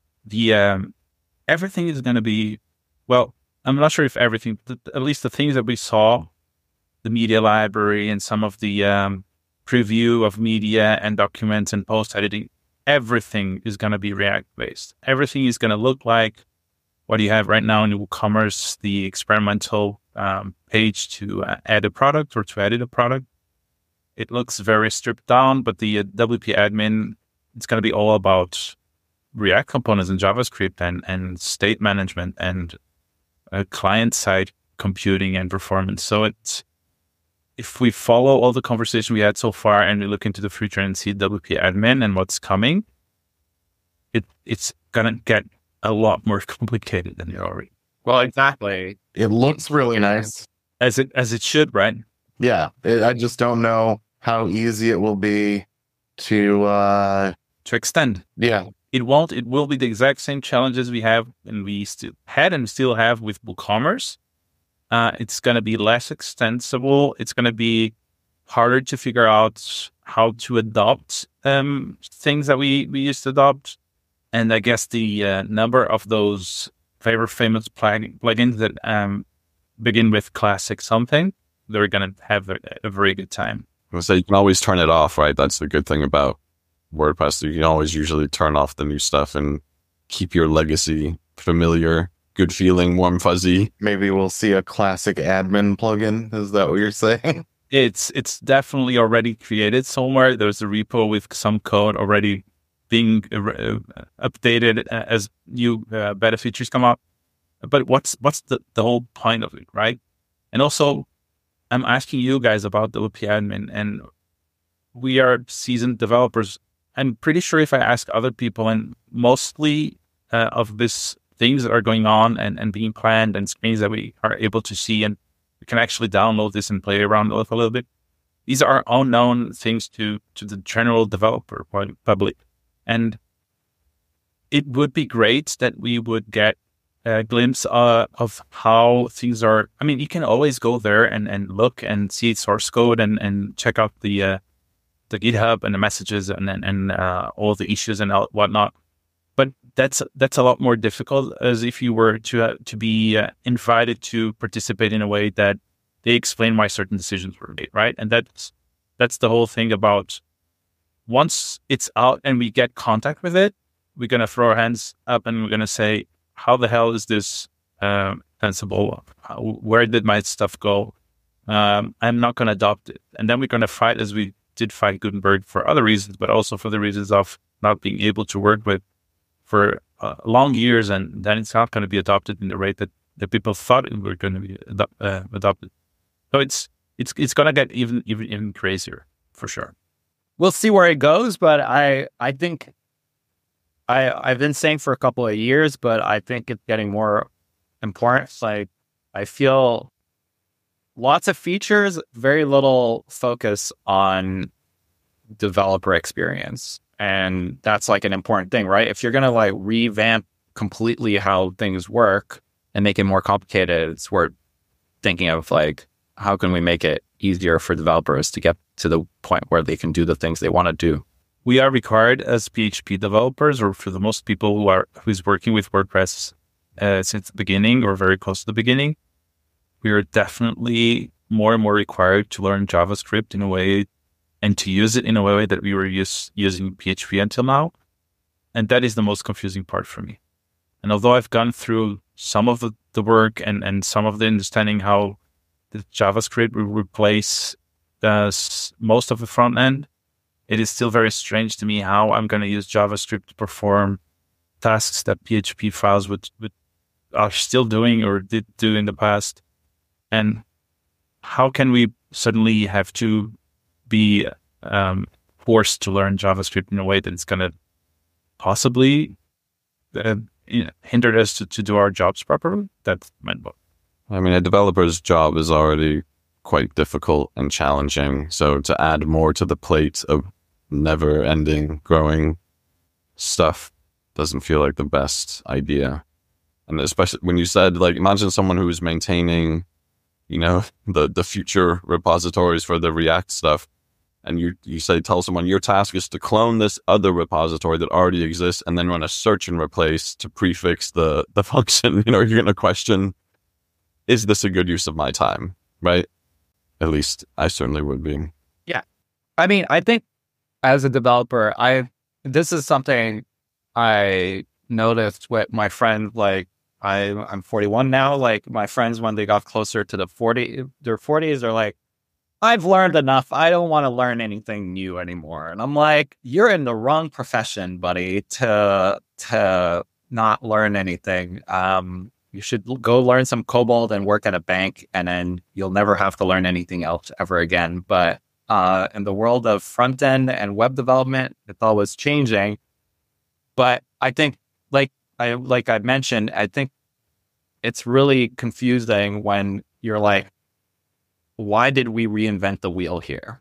everything is going to be, well, I'm not sure if everything, but at least the things that we saw, the media library and some of the preview of media and documents and post editing, everything is going to be React based. Everything is going to look like what you have right now in WooCommerce, the experimental page to add a product or to edit a product. It looks very stripped down, but the WP admin, it's going to be all about React components and JavaScript and state management and client-side computing and performance. So if we follow all the conversation we had so far and we look into the future and see WP admin and what's coming, it's going to get a lot more complicated than it already. Well, exactly. It looks really nice. As it should, right? Yeah. I just don't know how easy it will be to extend. Yeah. It won't. It will be the exact same challenges we have and we still had and still have with WooCommerce. It's going to be less extensible. It's going to be harder to figure out how to adopt things that we used to adopt. And I guess the number of those very famous plugins that begin with classic something, they're going to have a very good time. So you can always turn it off, right? That's the good thing about WordPress. You can always usually turn off the new stuff and keep your legacy familiar, good feeling, warm, fuzzy. Maybe we'll see a classic admin plugin. Is that what you're saying? It's definitely already created somewhere. There's a repo with some code already being updated as new beta features come up. But what's the whole point of it, right? And also, I'm asking you guys about the WP admin, and we are seasoned developers. I'm pretty sure if I ask other people, and mostly of these things that are going on and being planned and screens that we are able to see, and we can actually download this and play around with a little bit. These are unknown things to the general developer public. And it would be great that we would get a glimpse of how things are. I mean, you can always go there and look and see source code and check out the GitHub and the messages and all the issues and whatnot. But that's a lot more difficult as if you were to be invited to participate in a way that they explain why certain decisions were made, right? And that's the whole thing about once it's out and we get contact with it, we're going to throw our hands up and we're going to say, how the hell is this sensible? Where did my stuff go? I'm not going to adopt it. And then we're going to fight as we did fight Gutenberg for other reasons, but also for the reasons of not being able to work with for long years, and then it's not going to be adopted in the rate that people thought it were going to be adopted. So it's going to get even crazier for sure. We'll see where it goes, but I think I've been saying for a couple of years, but I think it's getting more important. Like, I feel lots of features, very little focus on developer experience. And that's like an important thing, right? If you're going to like revamp completely how things work and make it more complicated, it's worth thinking of like, how can we make it easier for developers to get to the point where they can do the things they want to do? We are required as PHP developers, or for the most people who's working with WordPress since the beginning or very close to the beginning, we are definitely more and more required to learn JavaScript in a way and to use it in a way that we were using PHP until now. And that is the most confusing part for me. And although I've gone through some of the work and some of the understanding how the JavaScript will replace most of the front end, it is still very strange to me how I'm going to use JavaScript to perform tasks that PHP files are still doing or did do in the past. And how can we suddenly have to be forced to learn JavaScript in a way that it's going to possibly hinder us to do our jobs properly? That's my book. I mean, a developer's job is already quite difficult and challenging. So to add more to the plate of never-ending, growing stuff doesn't feel like the best idea. And especially when you said, like, imagine someone who is maintaining, the future repositories for the React stuff. And you say, tell someone your task is to clone this other repository that already exists and then run a search and replace to prefix the function. You're going to question, is this a good use of my time? Right? At least I certainly would be. Yeah. I mean, I think as a developer, this is something I noticed with my friends. Like, I'm 41 now. Like, my friends, when they got closer to their 40s, they're like, I've learned enough. I don't want to learn anything new anymore. And I'm like, you're in the wrong profession, buddy, to not learn anything. You should go learn some COBOL and work at a bank, and then you'll never have to learn anything else ever again. But in the world of front end and web development, it's always changing. But I think, like I mentioned, I think it's really confusing when you're like, why did we reinvent the wheel here?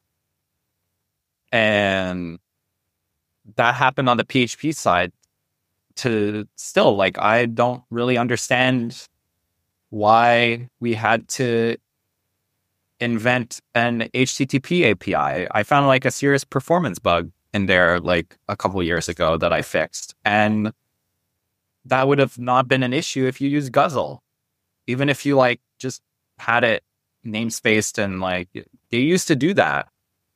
And that happened on the PHP side. To still, like, I don't really understand why we had to invent an HTTP API. I found like a serious performance bug in there like a couple of years ago that I fixed. And that would have not been an issue if you use Guzzle. Even if you like just had it namespaced and like they used to do that,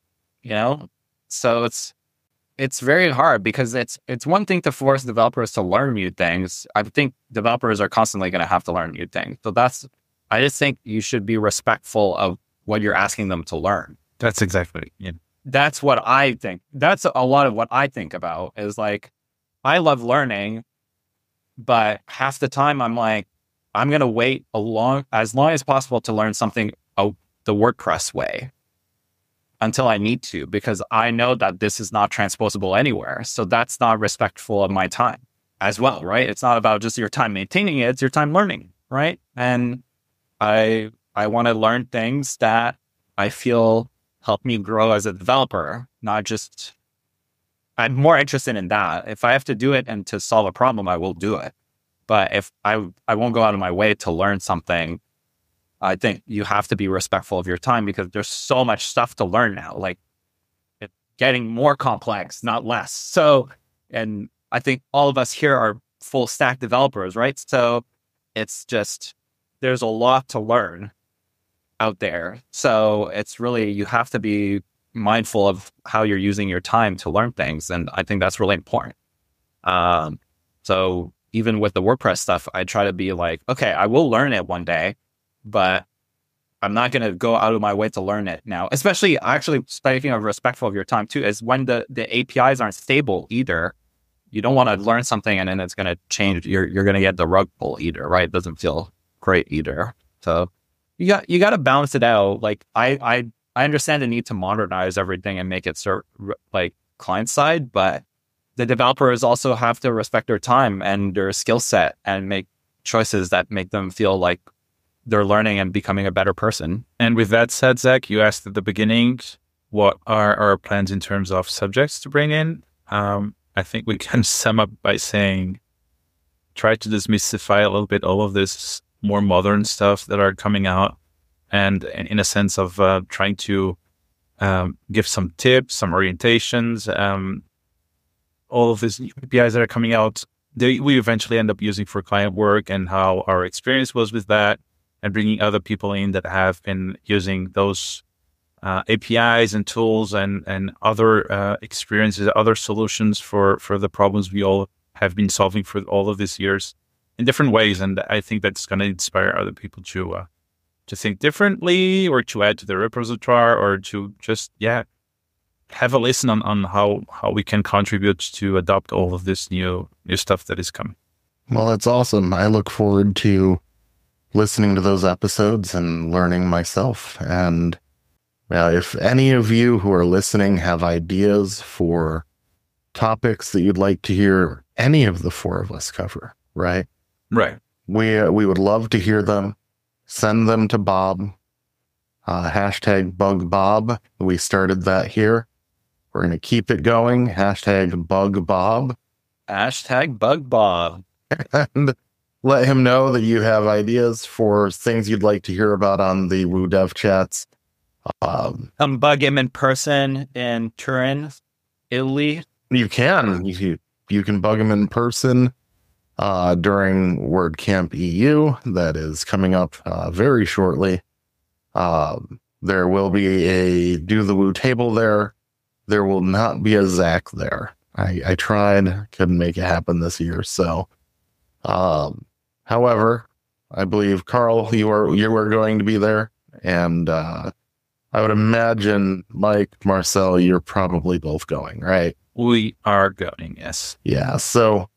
So it's very hard because it's one thing to force developers to learn new things. I think developers are constantly going to have to learn new things. So I just think you should be respectful of what you're asking them to learn. That's exactly, yeah. That's what I think. That's a lot of what I think about is like, I love learning, but half the time I'm like, I'm going to wait as long as possible to learn something the WordPress way until I need to, because I know that this is not transposable anywhere. So that's not respectful of my time as well, right? It's not about just your time maintaining it, it's your time learning, right? And I want to learn things that I feel help me grow as a developer, not just, I'm more interested in that. If I have to do it and to solve a problem, I will do it. But if I won't go out of my way to learn something, I think you have to be respectful of your time because there's so much stuff to learn now. Like, it's getting more complex, not less. So, and I think all of us here are full stack developers, right? So it's just, there's a lot to learn out there. So it's really, you have to be mindful of how you're using your time to learn things. And I think that's really important. So even with the WordPress stuff, I try to be like, okay, I will learn it one day, but I'm not going to go out of my way to learn it now. Especially, actually, speaking of respectful of your time too, is when the APIs aren't stable either. You don't want to learn something and then it's going to change. You're going to get the rug pull either, right? It doesn't feel great either. So you got to balance it out. Like I understand the need to modernize everything and make it like client side, but the developers also have to respect their time and their skill set and make choices that make them feel like they're learning and becoming a better person. And with that said, Zach, you asked at the beginning, what are our plans in terms of subjects to bring in? I think we can sum up by saying, try to demystify a little bit all of this more modern stuff that are coming out, and in a sense of trying to give some tips, some orientations, all of these new APIs that are coming out, we eventually end up using for client work, and how our experience was with that, and bringing other people in that have been using those APIs and tools and other experiences, other solutions for the problems we all have been solving for all of these years in different ways. And I think that's going to inspire other people to think differently, or to add to their repertoire, or to just, have a listen on how we can contribute to adopt all of this new stuff that is coming. Well, that's awesome. I look forward to listening to those episodes and learning myself. And if any of you who are listening have ideas for topics that you'd like to hear any of the four of us cover, right? Right. We would love to hear them. Send them to Bob. #BugBob. We started that here. We're going to keep it going. #BugBob. #BugBob. And let him know that you have ideas for things you'd like to hear about on the Woo Dev Chats. Come bug him in person in Turin, Italy. You can. You can bug him in person during WordCamp EU. That is coming up very shortly. There will be a Do the Woo table there. There will not be a Zach there. I tried, couldn't make it happen this year. So, however, I believe Carl, you are going to be there, and I would imagine Mike, Marcel, you're probably both going, right? We are going, yes. Yeah. So,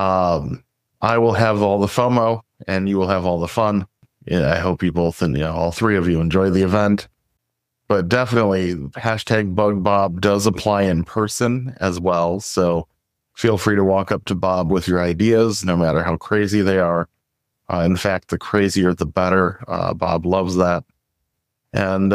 I will have all the FOMO, and you will have all the fun. Yeah, I hope you both, and all three of you, enjoy the event. But definitely, #BugBob does apply in person as well. So feel free to walk up to Bob with your ideas, no matter how crazy they are. In fact, the crazier, the better. Bob loves that. And,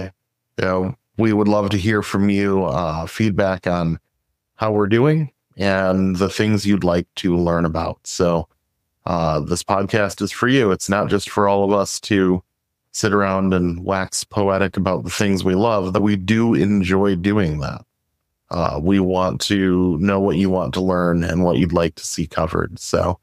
we would love to hear from you, feedback on how we're doing and the things you'd like to learn about. So this podcast is for you. It's not just for all of us to sit around and wax poetic about the things we love, that we do enjoy doing that. We want to know what you want to learn and what you'd like to see covered. So,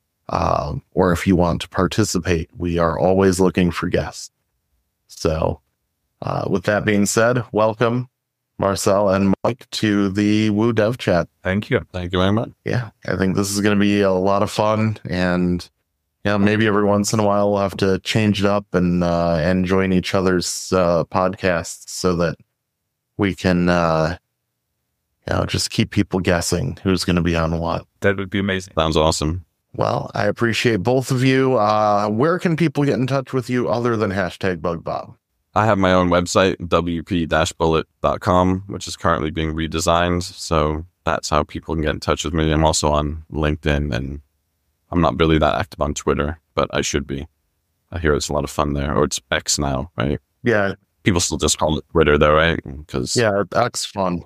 or if you want to participate, we are always looking for guests. So, with that being said, welcome, Marcel and Mike, to the Woo Dev Chat. Thank you. Thank you very much. Yeah, I think this is going to be a lot of fun, and maybe every once in a while we'll have to change it up and join each other's podcasts so that we can just keep people guessing who's going to be on what. That would be amazing. Sounds awesome. Well, I appreciate both of you. Where can people get in touch with you other than #BugBob? I have my own website, wp-bullet.com, which is currently being redesigned. So that's how people can get in touch with me. I'm also on LinkedIn, and I'm not really that active on Twitter, but I should be. I hear it's a lot of fun there. Or it's X now, right? Yeah. People still just call it Twitter, though, right? X fun.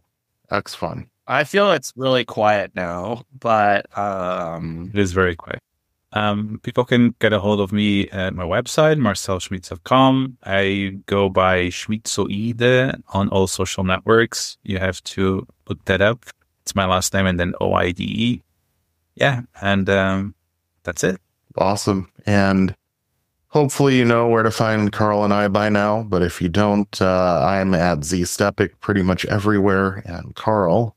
I feel it's really quiet now, but it is very quiet. People can get a hold of me at my website, marcelschmitz.com. I go by Schmitzoide on all social networks. You have to look that up. It's my last name and then OIDE. Yeah, and that's it. Awesome. And hopefully you know where to find Carl and I by now, but if you don't, I'm at ZStepic pretty much everywhere. And Carl?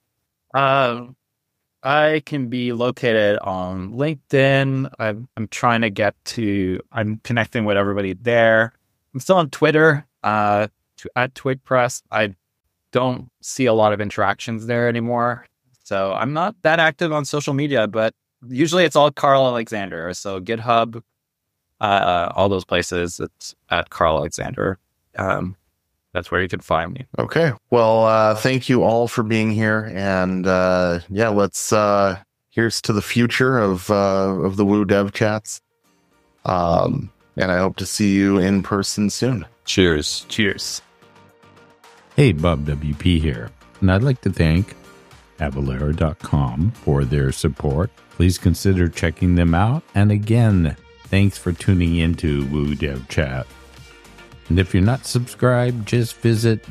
I can be located on LinkedIn. I'm trying to I'm connecting with everybody there. I'm still on Twitter, at TwigPress. I don't see a lot of interactions there anymore. So I'm not that active on social media, but usually it's all Carl Alexander. So GitHub, all those places, it's at Carl Alexander. That's where you can find me. Okay. Well, thank you all for being here. And let's here's to the future of the Woo Dev Chats. And I hope to see you in person soon. Cheers. Cheers. Hey, Bob WP here. And I'd like to thank Avalara.com for their support. Please consider checking them out. And again, thanks for tuning into Woo Dev Chat. And if you're not subscribed, just visit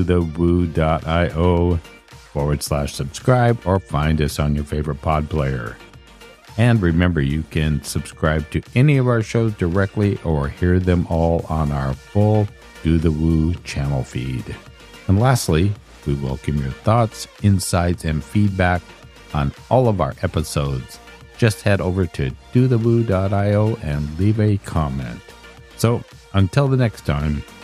dothewoo.io/subscribe or find us on your favorite pod player. And remember, you can subscribe to any of our shows directly or hear them all on our full Do the Woo channel feed. And lastly, we welcome your thoughts, insights, and feedback on all of our episodes. Just head over to dothewoo.io and leave a comment. So, until the next time,